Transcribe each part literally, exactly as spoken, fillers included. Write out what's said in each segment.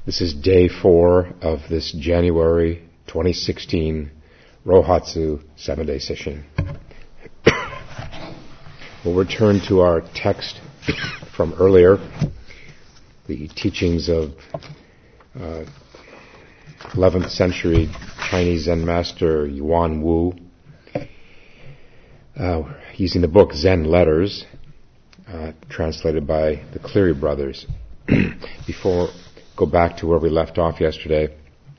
This is day four of this January twenty sixteen Rohatsu seven-day session. We'll return to our text from earlier, the teachings of uh, eleventh century Chinese Zen master Yuan Wu, uh, using the book Zen Letters, uh, translated by the Cleary brothers. Before go back to where we left off yesterday,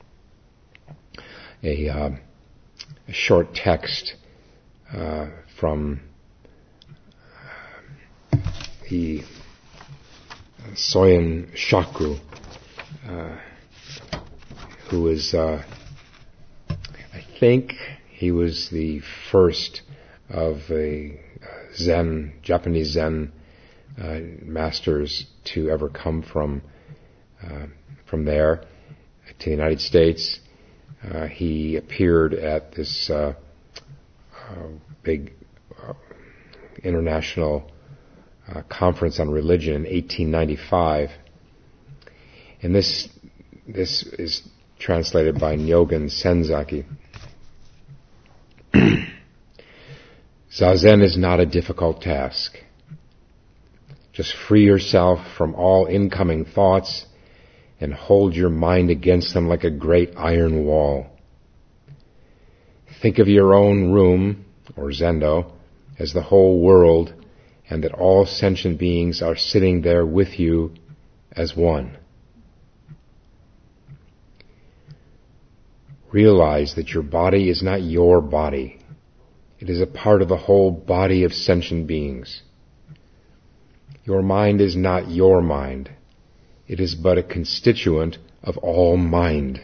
a, uh, a short text uh, from the Soyen Shaku, uh, who is, uh, I think he was the first of a Zen, Japanese Zen uh, masters to ever come from uh, from there to the United States. Uh, he appeared at this uh, uh, big uh, international Uh, conference on religion in eighteen ninety-five, and this this is translated by Nyogen Senzaki. Zazen is not a difficult task. Just free yourself from all incoming thoughts and hold your mind against them like a great iron wall. Think of your own room, or zendo, as the whole world, and that all sentient beings are sitting there with you as one. Realize that your body is not your body. It is a part of the whole body of sentient beings. Your mind is not your mind. It is but a constituent of all mind.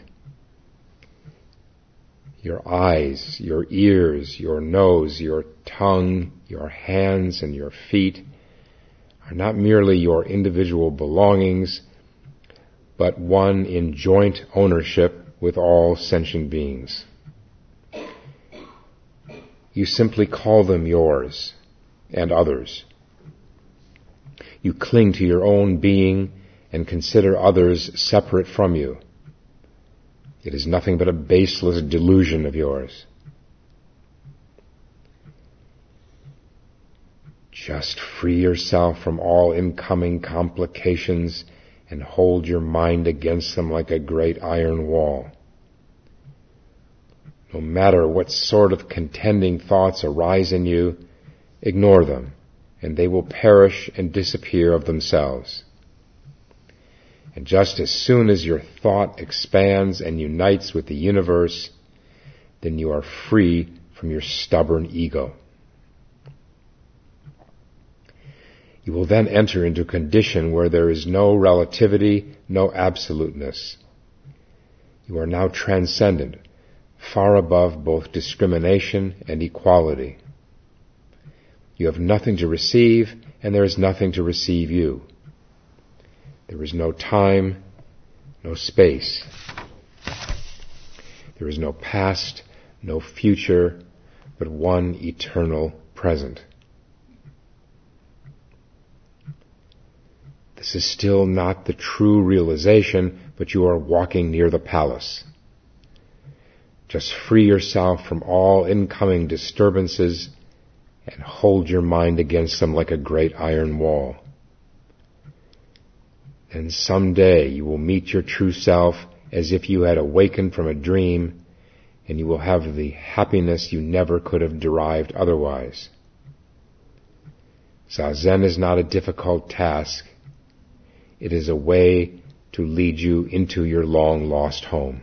Your eyes, your ears, your nose, your tongue, your hands, and your feet are not merely your individual belongings, but one in joint ownership with all sentient beings. You simply call them yours and others. You cling to your own being and consider others separate from you. It is nothing but a baseless delusion of yours. Just free yourself from all incoming complications and hold your mind against them like a great iron wall. No matter what sort of contending thoughts arise in you, ignore them, and they will perish and disappear of themselves. And just as soon as your thought expands and unites with the universe, then you are free from your stubborn ego. You will then enter into a condition where there is no relativity, no absoluteness. You are now transcendent, far above both discrimination and equality. You have nothing to receive, and there is nothing to receive you. There is no time, no space. There is no past, no future, but one eternal present. This is still not the true realization, but you are walking near the palace. Just free yourself from all incoming disturbances and hold your mind against them like a great iron wall. And someday you will meet your true self as if you had awakened from a dream, and you will have the happiness you never could have derived otherwise. Zazen is not a difficult task. It is a way to lead you into your long-lost home.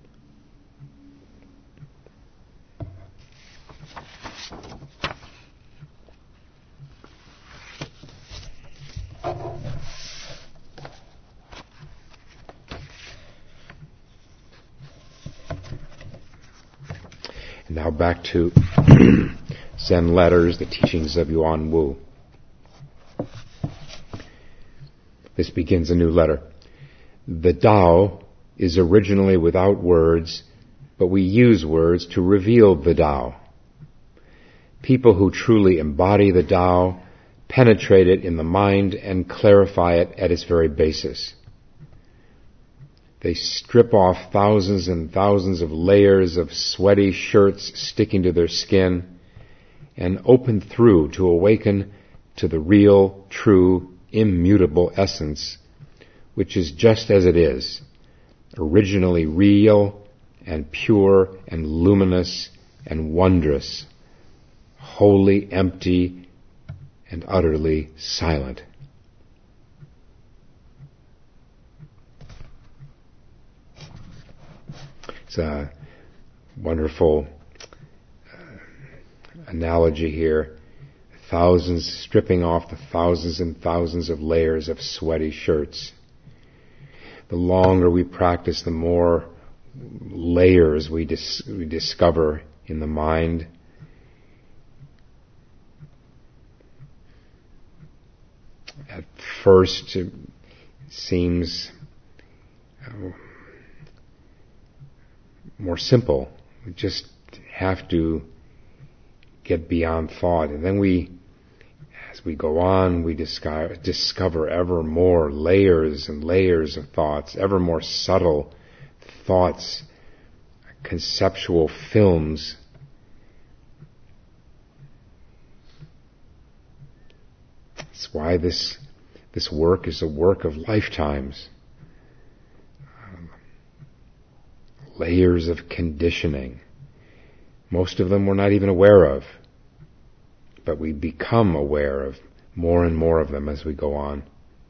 Now back to Zen Letters, the teachings of Yuan Wu. This begins a new letter. The Tao is originally without words, but we use words to reveal the Tao. People who truly embody the Tao penetrate it in the mind and clarify it at its very basis. They strip off thousands and thousands of layers of sweaty shirts sticking to their skin and open through to awaken to the real, true, immutable essence, which is just as it is, originally real and pure and luminous and wondrous, wholly empty and utterly silent. It's a wonderful uh, analogy here. Thousands, stripping off the thousands and thousands of layers of sweaty shirts. The longer we practice, the more layers we, dis- we discover in the mind. At first, it seems uh, more simple. We just have to get beyond thought. And then we, as we go on, we discover, discover ever more layers and layers of thoughts, ever more subtle thoughts, conceptual films. That's why this, this work is a work of lifetimes. Layers of conditioning. Most of them we're not even aware of, but we become aware of more and more of them as we go on.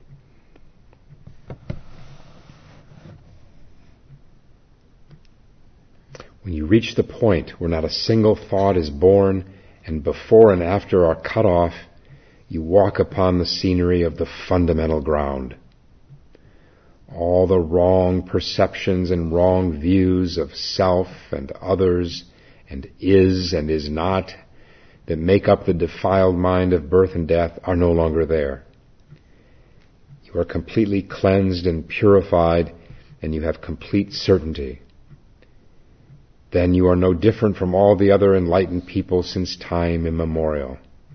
When you reach the point where not a single thought is born and before and after are cut off, you walk upon the scenery of the fundamental ground. All the wrong perceptions and wrong views of self and others and is and is not that make up the defiled mind of birth and death are no longer there. You are completely cleansed and purified, and you have complete certainty. Then you are no different from all the other enlightened people since time immemorial.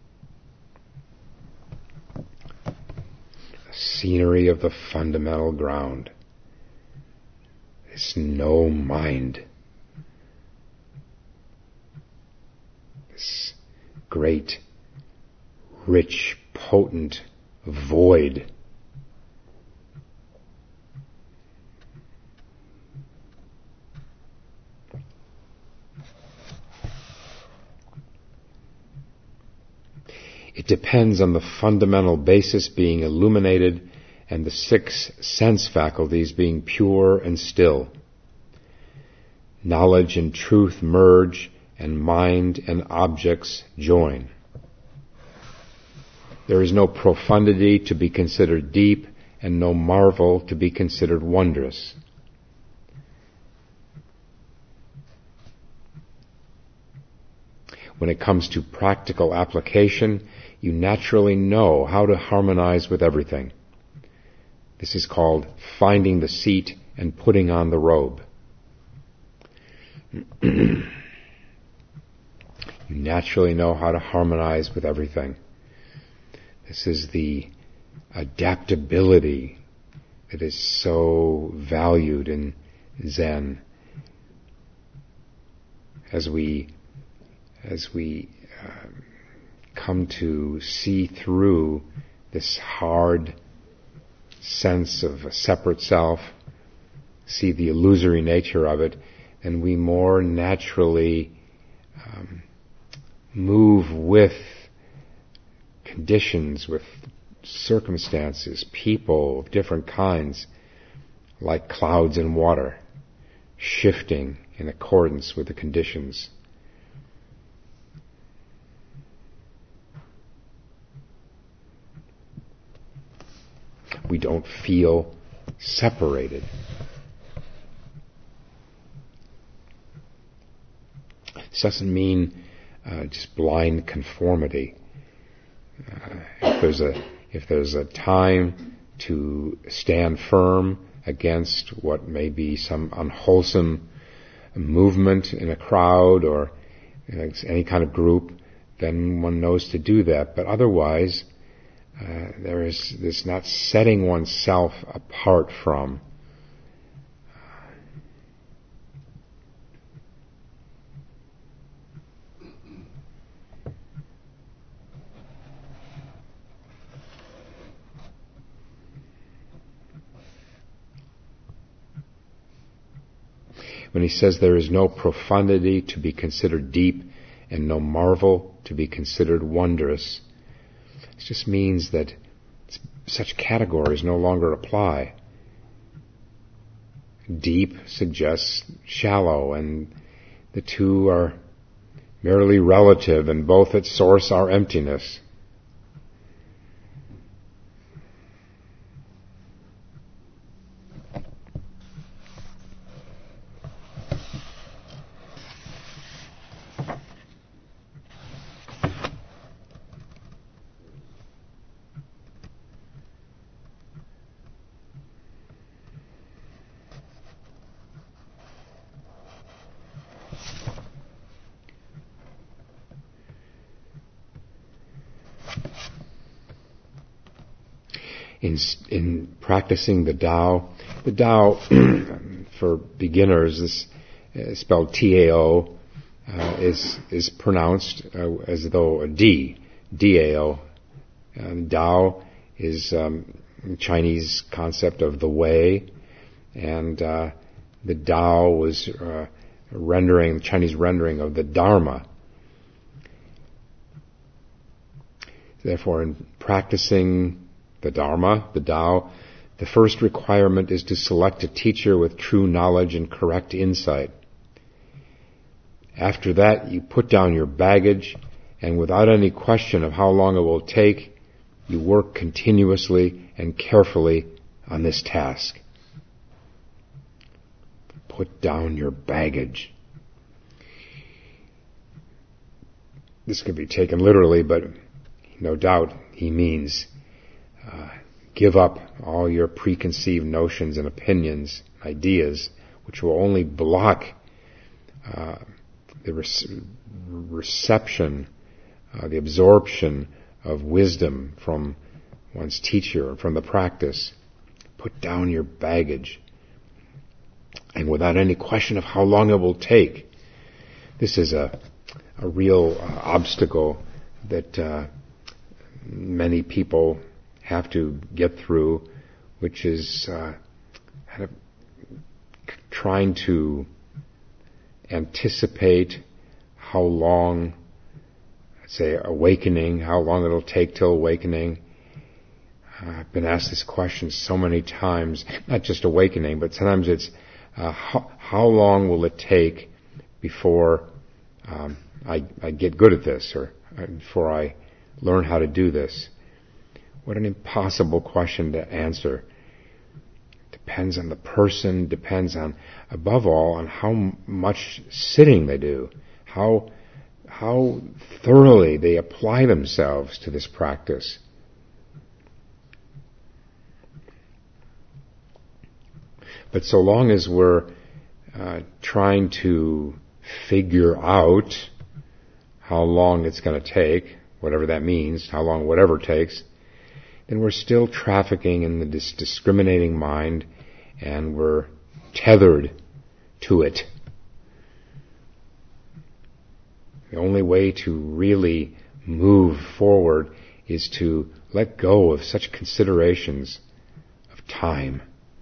Scenery of the fundamental ground. There's no mind. This great, rich, potent void. It depends on the fundamental basis being illuminated and the six sense faculties being pure and still. Knowledge and truth merge, and mind and objects join. There is no profundity to be considered deep, and no marvel to be considered wondrous. When it comes to practical application, you naturally know how to harmonize with everything. This is called finding the seat and putting on the robe. You naturally know how to harmonize with everything. This is the adaptability that is so valued in Zen. As we, as we uh, come to see through this hard sense of a separate self, see the illusory nature of it, and we more naturally um, move with conditions, with circumstances, people of different kinds, like clouds in water, shifting in accordance with the conditions. We don't feel separated. This doesn't mean uh, just blind conformity. Uh, if there's a if there's a time to stand firm against what may be some unwholesome movement in a crowd or you know, any kind of group, then one knows to do that. But otherwise, uh, there is this not setting oneself apart from, when he says there is no profundity to be considered deep and no marvel to be considered wondrous. It just means that such categories no longer apply. Deep suggests shallow, and the two are merely relative, and both at source are emptiness. In, in practicing the Tao, the Tao, for beginners, is uh, spelled T A O, uh, is is pronounced uh, as though a D, D A O. Um, Tao is um, Chinese concept of the way, and uh, the Tao was uh, rendering, Chinese rendering of the Dharma. Therefore, in practicing the Dharma, the Tao, the first requirement is to select a teacher with true knowledge and correct insight. After that, you put down your baggage, and without any question of how long it will take, you work continuously and carefully on this task. Put down your baggage. This could be taken literally, but no doubt he means Uh, give up all your preconceived notions and opinions, ideas, which will only block uh, the re- reception, uh, the absorption of wisdom from one's teacher, from the practice. Put down your baggage. And without any question of how long it will take. This is a, a real uh, obstacle that uh, many people have to get through, which is uh, kind of trying to anticipate how long, let's say, awakening, how long it'll take till awakening. Uh, I've been asked this question so many times, not just awakening, but sometimes it's uh, how, how long will it take before um, I, I get good at this, or uh, before I learn how to do this? What an impossible question to answer. Depends on the person, depends on, above all, on how much sitting they do, how, how thoroughly they apply themselves to this practice. But so long as we're uh, trying to figure out how long it's going to take, whatever that means, how long whatever takes, then we're still trafficking in the dis- discriminating mind, and we're tethered to it. The only way to really move forward is to let go of such considerations of time.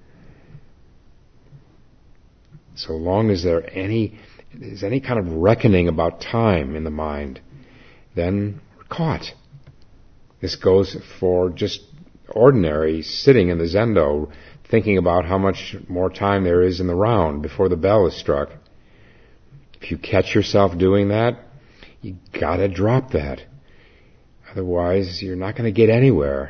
So long as there any there's any kind of reckoning about time in the mind, then we're caught. This goes for just ordinary sitting in the zendo, thinking about how much more time there is in the round before the bell is struck. If you catch yourself doing that, you gotta drop that. Otherwise, you're not going to get anywhere.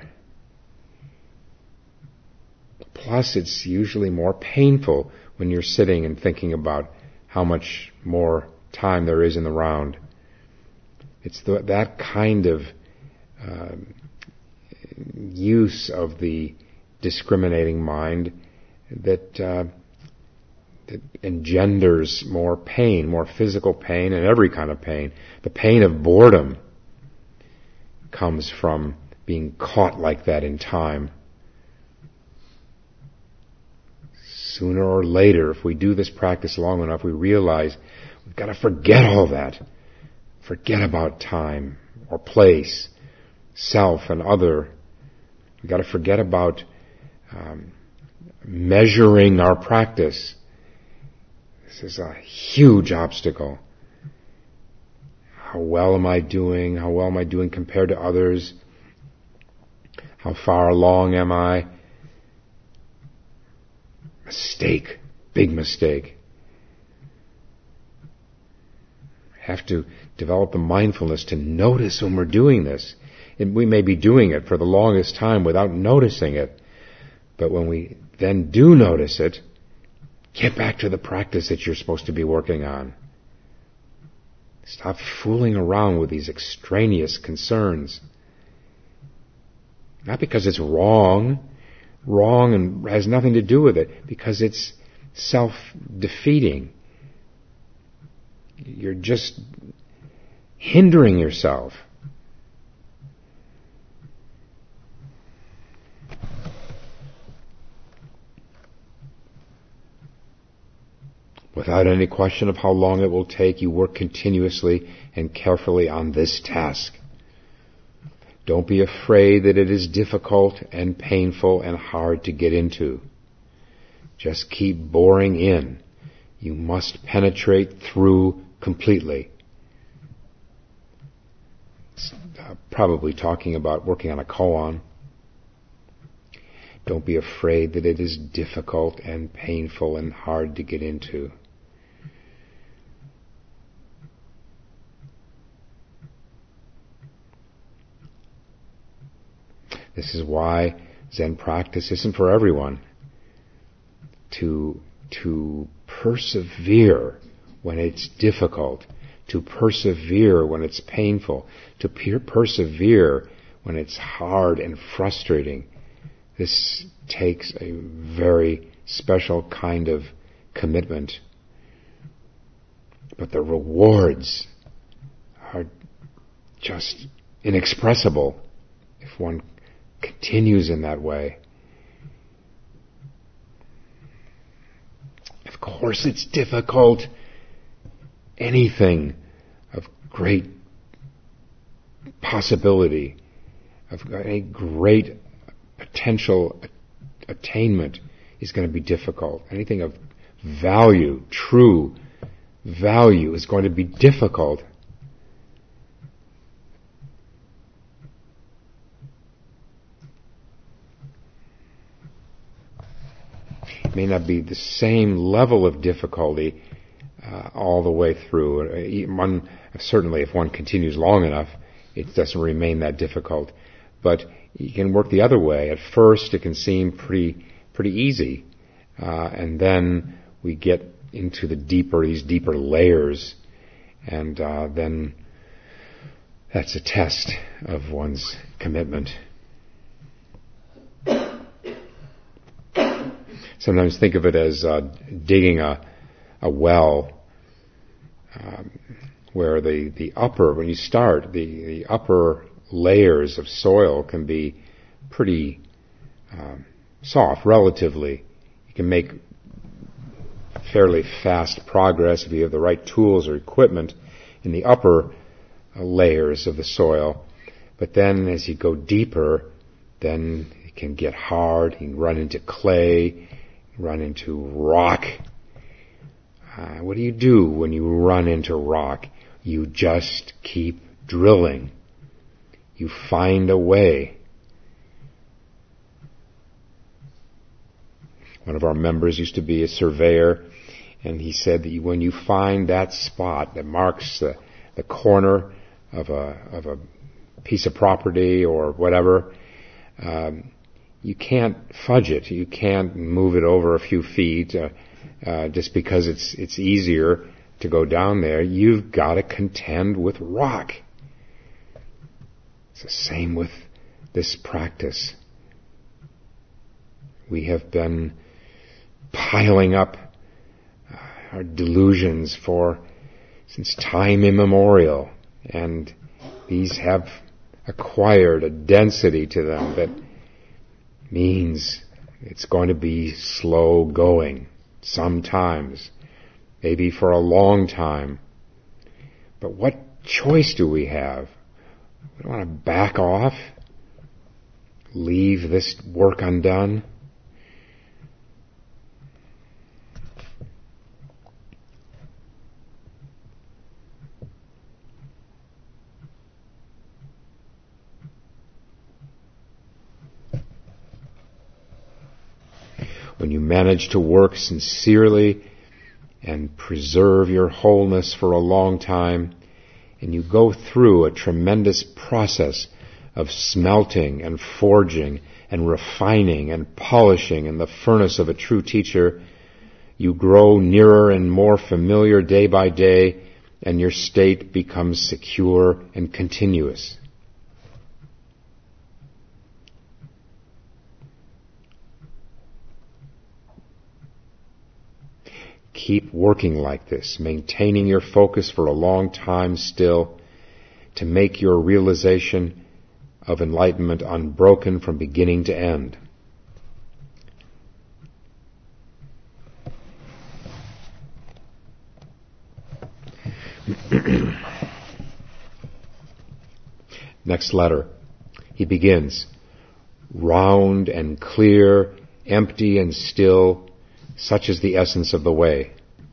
Plus, it's usually more painful when you're sitting and thinking about how much more time there is in the round. It's the, that kind of uh, use of the discriminating mind that, uh, that engenders more pain, more physical pain, and every kind of pain. The pain of boredom comes from being caught like that in time. Sooner or later, if we do this practice long enough, we realize we've got to forget all that. Forget about time or place, self and other. We've got to forget about um, measuring our practice. This is a huge obstacle. How well am I doing? How well am I doing compared to others? How far along am I? Mistake. Big mistake. Have to develop the mindfulness to notice when we're doing this. And we may be doing it for the longest time without noticing it. But when we then do notice it, get back to the practice that you're supposed to be working on. Stop fooling around with these extraneous concerns. Not because it's wrong, wrong and has nothing to do with it, because it's self-defeating. You're just hindering yourself. Without any question of how long it will take, you work continuously and carefully on this task. Don't be afraid that it is difficult and painful and hard to get into. Just keep boring in. You must penetrate through completely. It's uh, probably talking about working on a koan. Don't be afraid that it is difficult and painful and hard to get into. This is why Zen practice isn't for everyone. To, to persevere when it's difficult, to persevere when it's painful, to per- persevere when it's hard and frustrating. This takes a very special kind of commitment. But the rewards are just inexpressible if one continues in that way. Of course it's difficult. Anything of great possibility, of any great potential attainment is going to be difficult. Anything of value, true value, is going to be difficult. It may not be the same level of difficulty uh, all the way through. One, certainly if one continues long enough, it doesn't remain that difficult. But you can work the other way. At first it can seem pretty pretty easy. Uh, and then we get into the deeper, these deeper layers. And uh, then that's a test of one's commitment. Sometimes think of it as uh, digging a, a well um, where the, the upper, when you start, the, the upper layers of soil can be pretty um, soft, relatively. You can make fairly fast progress if you have the right tools or equipment in the upper uh, layers of the soil. But then as you go deeper, then it can get hard. You can run into clay, run into rock. Uh, what do you do when you run into rock? You just keep drilling. You find a way. One of our members used to be a surveyor, and he said that when you find that spot that marks the, the corner of a of a piece of property or whatever, um, you can't fudge it. You can't move it over a few feet uh, uh, just because it's it's easier to go down there. You've got to contend with rock. It's the same with this practice. We have been piling up uh, our delusions for since time immemorial, and these have acquired a density to them that means it's going to be slow going sometimes, maybe for a long time. But what choice do we have? We don't want to back off, leave this work undone. when you manage to work sincerely and preserve your wholeness for a long time, and you go through a tremendous process of smelting and forging and refining and polishing in the furnace of a true teacher, you grow nearer and more familiar day by day, and your state becomes secure and continuous. Keep working like this, maintaining your focus for a long time still, to make your realization of enlightenment unbroken from beginning to end. Next letter. He begins, round and clear, empty and still, such is the essence of the way.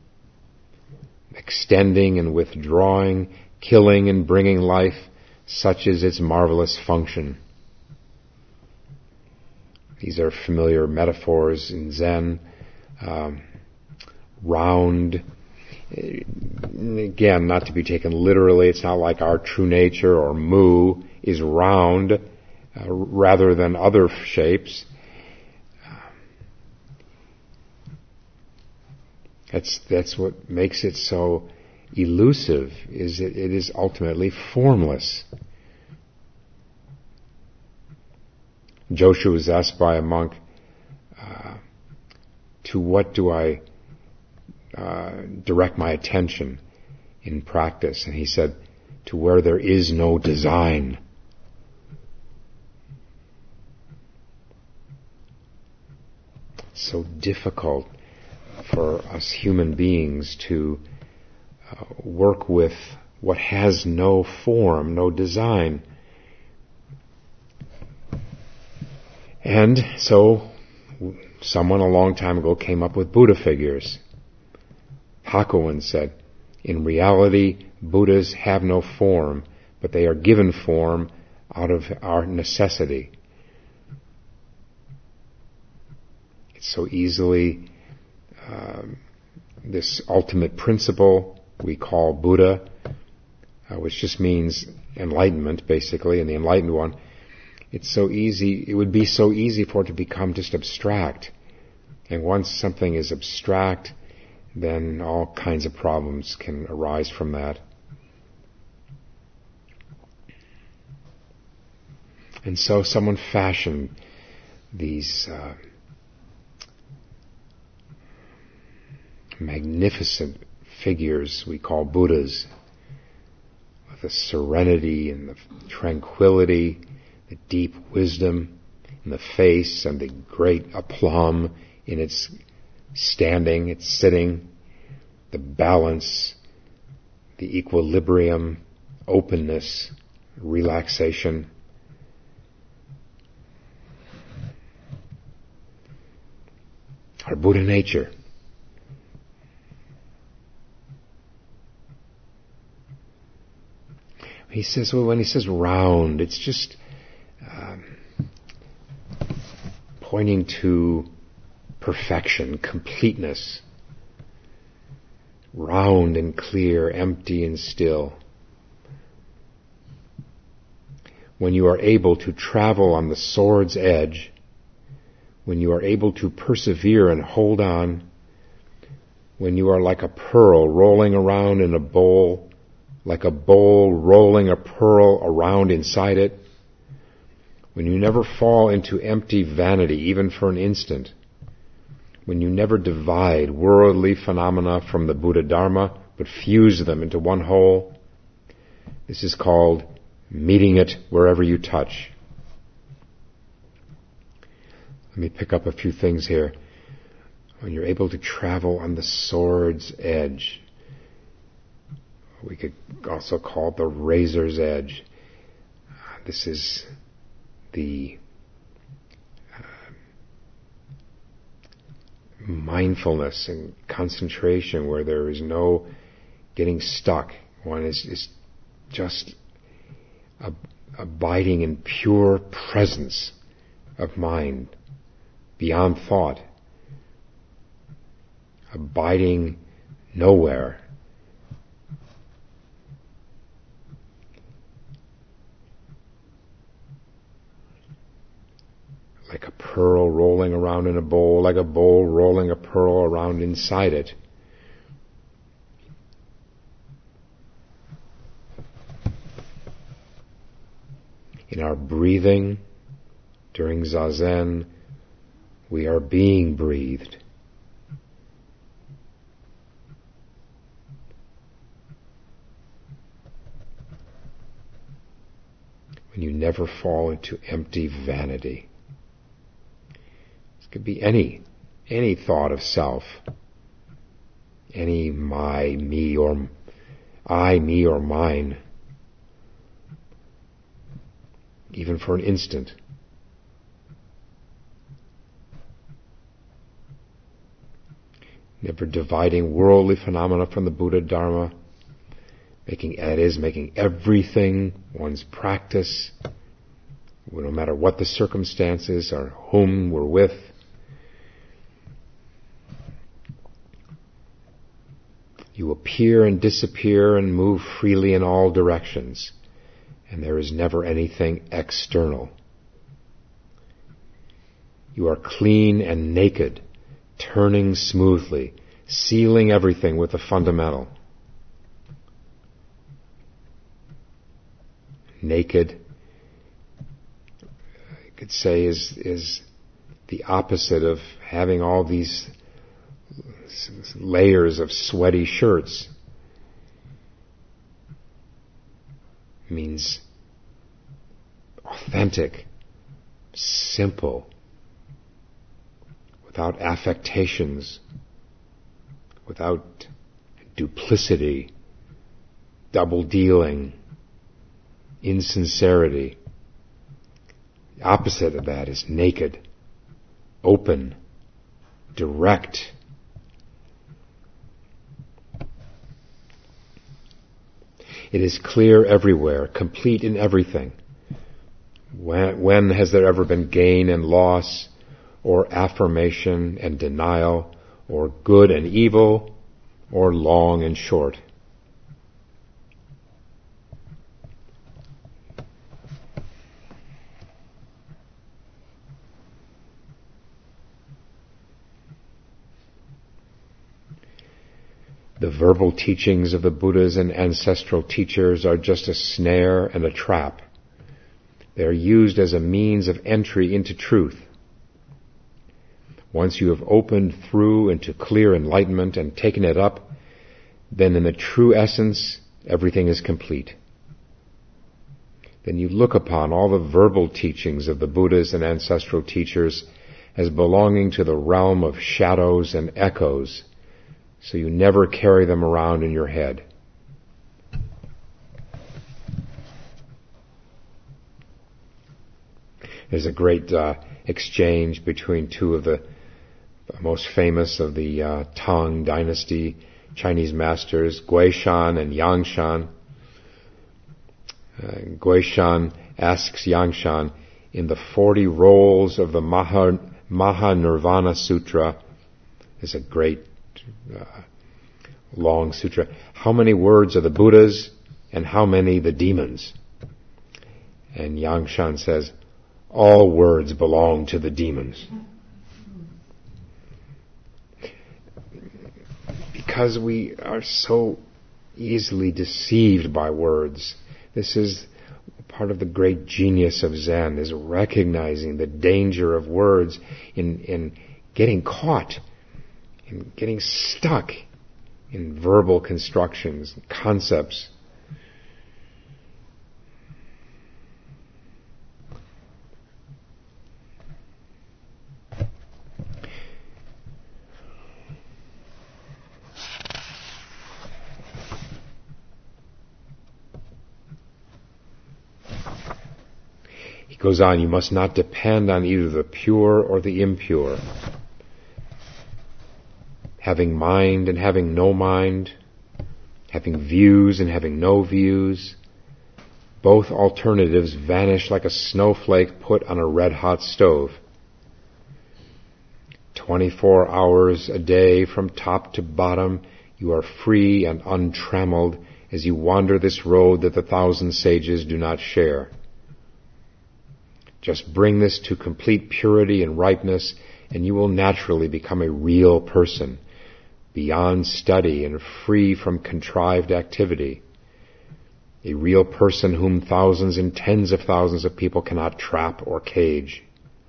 Extending and withdrawing, killing and bringing life, such is its marvelous function. These are familiar metaphors in Zen. Um, round, again, not to be taken literally. It's not like our true nature or mu is round, uh, rather than other shapes. That's that's what makes it so elusive, is it, it is ultimately formless. Joshu was asked by a monk, uh, to what do I uh, direct my attention in practice? And he said, to where there is no design. It's so difficult for us human beings to uh, work with what has no form, no design. And so someone a long time ago came up with Buddha figures. Hakuin said, in reality, Buddhas have no form, but they are given form out of our necessity. It's so easily Um, this ultimate principle we call Buddha, uh, which just means enlightenment, basically, and the enlightened one. It's so easy, it would be so easy for it to become just abstract. And once something is abstract, then all kinds of problems can arise from that. And so someone fashioned these uh, magnificent figures we call Buddhas, with the serenity and the tranquility, the deep wisdom in the face, and the great aplomb in its standing, its sitting, the balance, the equilibrium, openness, relaxation. Our Buddha nature. He says, well, when he says round, it's just um, pointing to perfection, completeness. Round and clear, empty and still. When you are able to travel on the sword's edge, when you are able to persevere and hold on, when you are like a pearl rolling around in a bowl, like a bowl rolling a pearl around inside it, when you never fall into empty vanity, even for an instant, when you never divide worldly phenomena from the Buddha Dharma, but fuse them into one whole, this is called meeting it wherever you touch. Let me pick up a few things here. When you're able to travel on the sword's edge, we could also call it the razor's edge. This is the uh, mindfulness and concentration where there is no getting stuck. One is, is just ab- abiding in pure presence of mind, beyond thought. abiding nowhere. Like a pearl rolling around in a bowl, like a bowl rolling a pearl around inside it. In our breathing, during Zazen, we are being breathed. When you never fall into empty vanity. This could be any, any thought of self, any my, me, or I, me, or mine. Even for an instant. Never dividing worldly phenomena from the Buddha Dharma, making, that is, making everything one's practice, no matter what the circumstances or whom we're with. You appear and disappear and move freely in all directions. And there is never anything external. You are clean and naked, turning smoothly, sealing everything with the fundamental. Naked, you could say, is, is the opposite of having all these layers of sweaty shirts. Means authentic, simple, without affectations, without duplicity, double dealing, insincerity. The opposite of that is naked, open, direct. It is clear everywhere, complete in everything. When, when has there ever been gain and loss, or affirmation and denial, or good and evil, or long and short? The verbal teachings of the Buddhas and ancestral teachers are just a snare and a trap. They are used as a means of entry into truth. Once you have opened through into clear enlightenment and taken it up, then in the true essence, everything is complete. Then you look upon all the verbal teachings of the Buddhas and ancestral teachers as belonging to the realm of shadows and echoes, so you never carry them around in your head. There's a great uh, exchange between two of the most famous of the uh, Tang dynasty Chinese masters, Guishan and Yangshan. Uh, Guishan asks Yangshan, in the forty rolls of the Maha, Mahanirvana Sutra, there's a great Uh, long sutra. How many words are the Buddhas and how many the demons? And Yangshan says, all words belong to the demons. Because we are so easily deceived by words. This is part of the great genius of Zen, is recognizing the danger of words in, in getting caught, in getting stuck in verbal constructions, concepts. He goes on, you must not depend on either the pure or the impure. Having mind and having no mind, having views and having no views, both alternatives vanish like a snowflake put on a red-hot stove. twenty-four hours a day from top to bottom, you are free and untrammeled as you wander this road that the thousand sages do not share. Just bring this to complete purity and ripeness, and you will naturally become a real person, beyond study and free from contrived activity. A real person whom thousands and tens of thousands of people cannot trap or cage.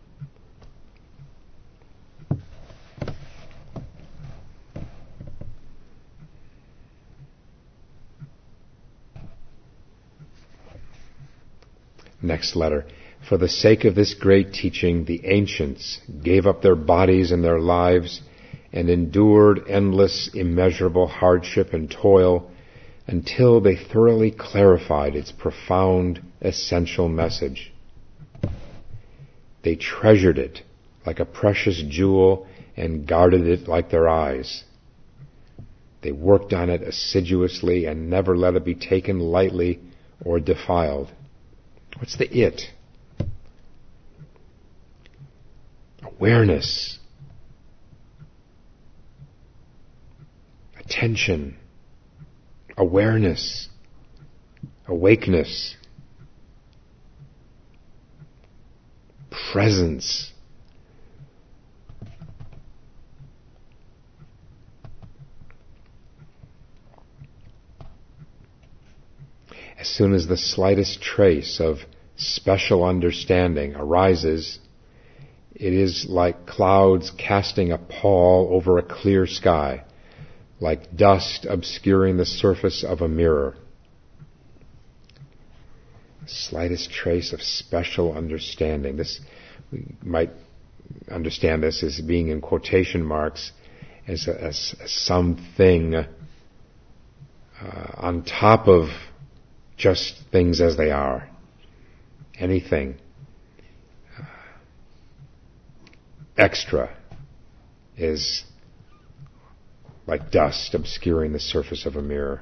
Next letter. For the sake of this great teaching, the ancients gave up their bodies and their lives and endured endless, immeasurable hardship and toil until they thoroughly clarified its profound, essential message. They treasured it like a precious jewel and guarded it like their eyes. They worked on it assiduously and never let it be taken lightly or defiled. What's the it? Awareness. Attention. Awareness. Awakeness. Presence. As soon as the slightest trace of special understanding arises, it is like clouds casting a pall over a clear sky, like dust obscuring the surface of a mirror. The slightest trace of special understanding. This, we might understand this as being in quotation marks, as, a, as, as something uh, on top of just things as they are. Anything uh, extra is like dust obscuring the surface of a mirror.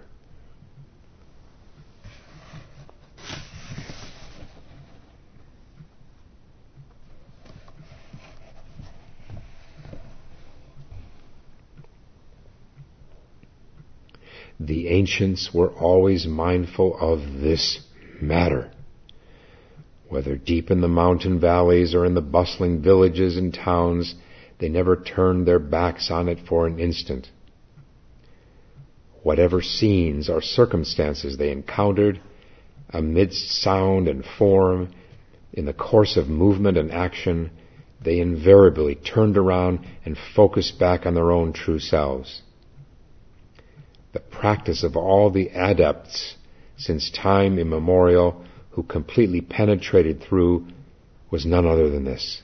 The ancients were always mindful of this matter. Whether deep in the mountain valleys or in the bustling villages and towns, they never turned their backs on it for an instant. Whatever scenes or circumstances they encountered, amidst sound and form, in the course of movement and action, they invariably turned around and focused back on their own true selves. The practice of all the adepts since time immemorial who completely penetrated through was none other than this.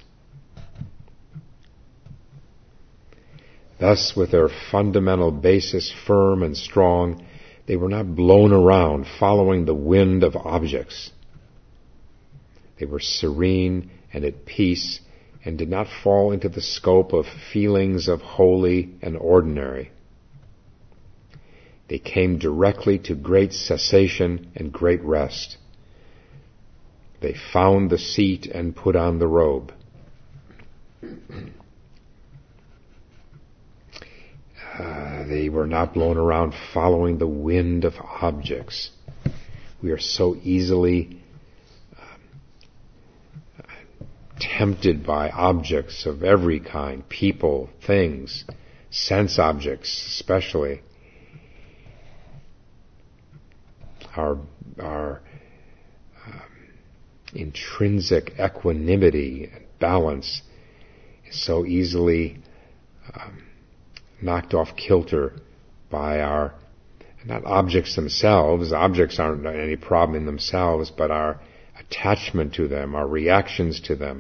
Thus, with their fundamental basis firm and strong, they were not blown around following the wind of objects. They were serene and at peace and did not fall into the scope of feelings of holy and ordinary. They came directly to great cessation and great rest. They found the seat and put on the robe. Uh, they were not blown around following the wind of objects. We are so easily um, tempted by objects of every kind, people, things, sense objects especially. Our, our um, intrinsic equanimity and balance is so easily um, knocked off kilter by our, not objects themselves, objects aren't any problem in themselves, but our attachment to them, our reactions to them.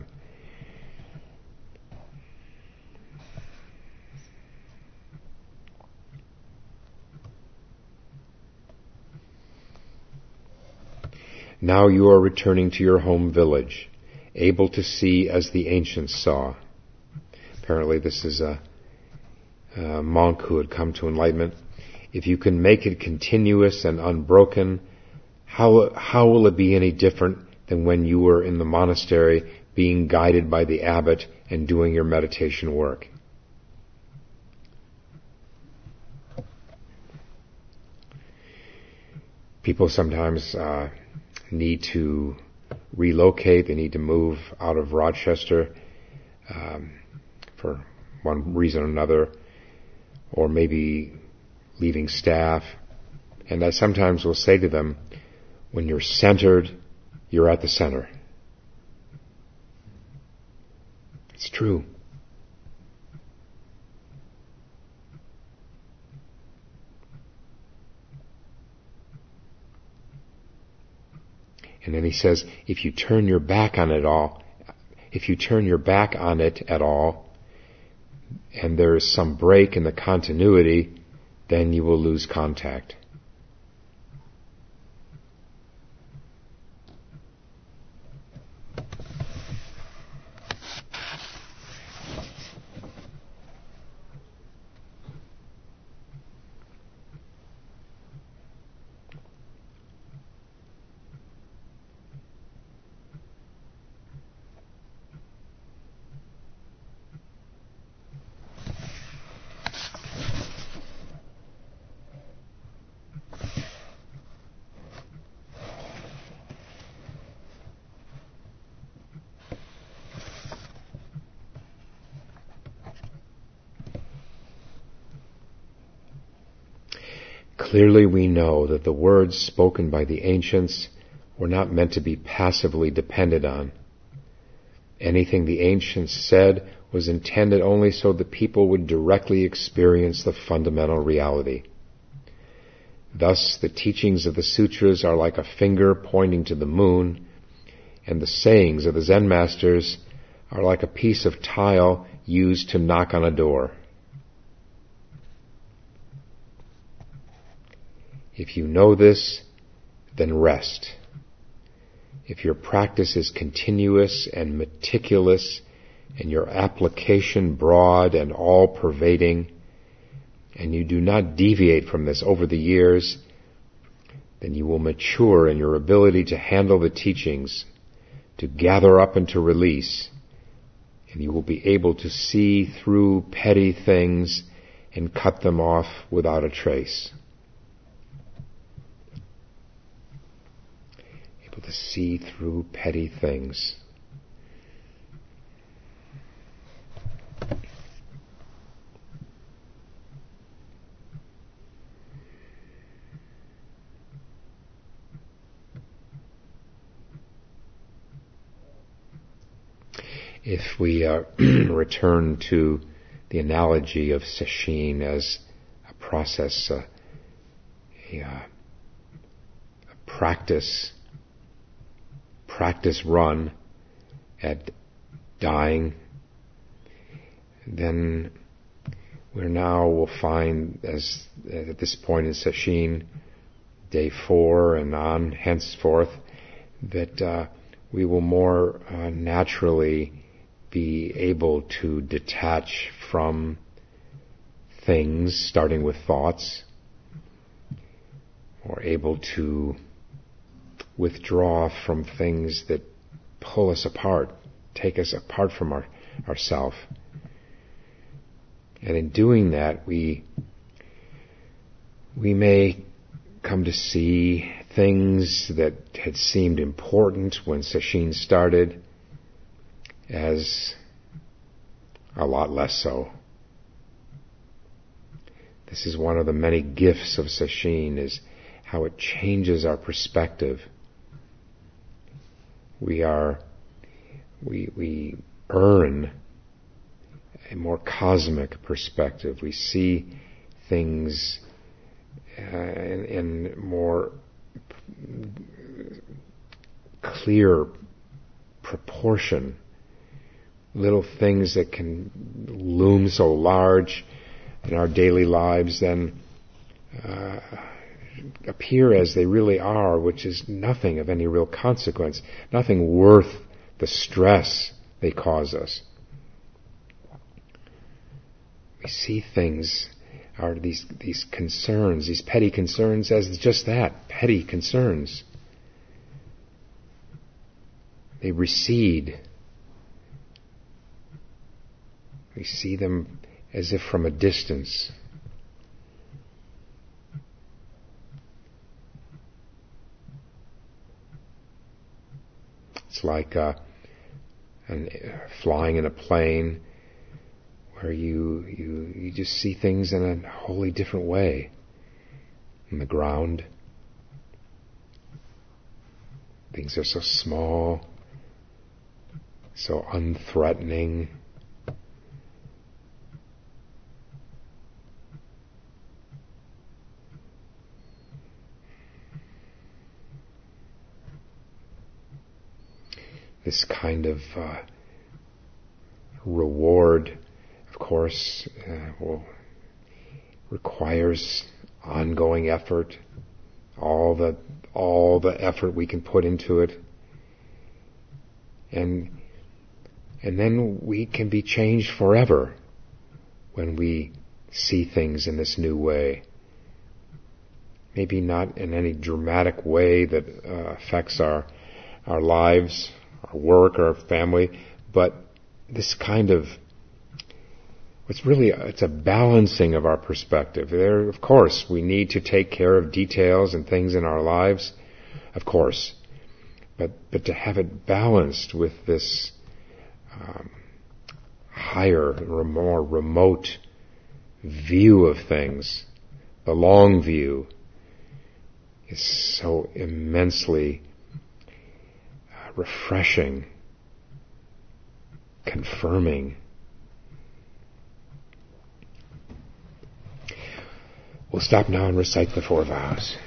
Now you are returning to your home village, able to see as the ancients saw. Apparently this is a, a monk who had come to enlightenment. If you can make it continuous and unbroken, how, how will it be any different than when you were in the monastery being guided by the abbot and doing your meditation work? People sometimes uh, need to relocate. They need to move out of Rochester um, for one reason or another, or maybe leaving staff. And I sometimes will say to them, when you're centered, you're at the center. It's true. And then he says, if you turn your back on it all, if you turn your back on it at all, and there is some break in the continuity, then you will lose contact. Clearly we know that the words spoken by the ancients were not meant to be passively depended on. Anything the ancients said was intended only so the people would directly experience the fundamental reality. Thus, the teachings of the sutras are like a finger pointing to the moon, and the sayings of the Zen masters are like a piece of tile used to knock on a door. If you know this, then rest. If your practice is continuous and meticulous, and your application broad and all-pervading, and you do not deviate from this over the years, then you will mature in your ability to handle the teachings, to gather up and to release, and you will be able to see through petty things and cut them off without a trace. To see through petty things. If we uh, return to the analogy of sesshin as a process, uh, a, uh, a practice, practice run at dying, then we're now will find, as at this point in sesshin, day four and on henceforth, that uh, we will more uh, naturally be able to detach from things, starting with thoughts, or able to withdraw from things that pull us apart, take us apart from our ourself. And in doing that, we we may come to see things that had seemed important when sesshin started as a lot less so. This is one of the many gifts of sesshin, is how it changes our perspective. We are, we, we earn a more cosmic perspective. We see things uh, in, in more clear proportion. Little things that can loom so large in our daily lives then uh, appear as they really are, which is nothing of any real consequence, nothing worth the stress they cause us. We see things, are these these concerns, these petty concerns, as just that, petty concerns. They recede. We see them as if from a distance. It's like uh, an, uh, flying in a plane where you, you you just see things in a wholly different way. On the ground, things are so small, so unthreatening. This kind of uh, reward, of course, uh, will requires ongoing effort. All the all the effort we can put into it, and and then we can be changed forever when we see things in this new way. Maybe not in any dramatic way that uh, affects our our lives, our work, our family, but this kind of, it's really, it's a balancing of our perspective. There, of course, we need to take care of details and things in our lives, of course, but but to have it balanced with this um, higher, more remote view of things, the long view, is so immensely uh, refreshing, confirming. We'll stop now and recite the four vows.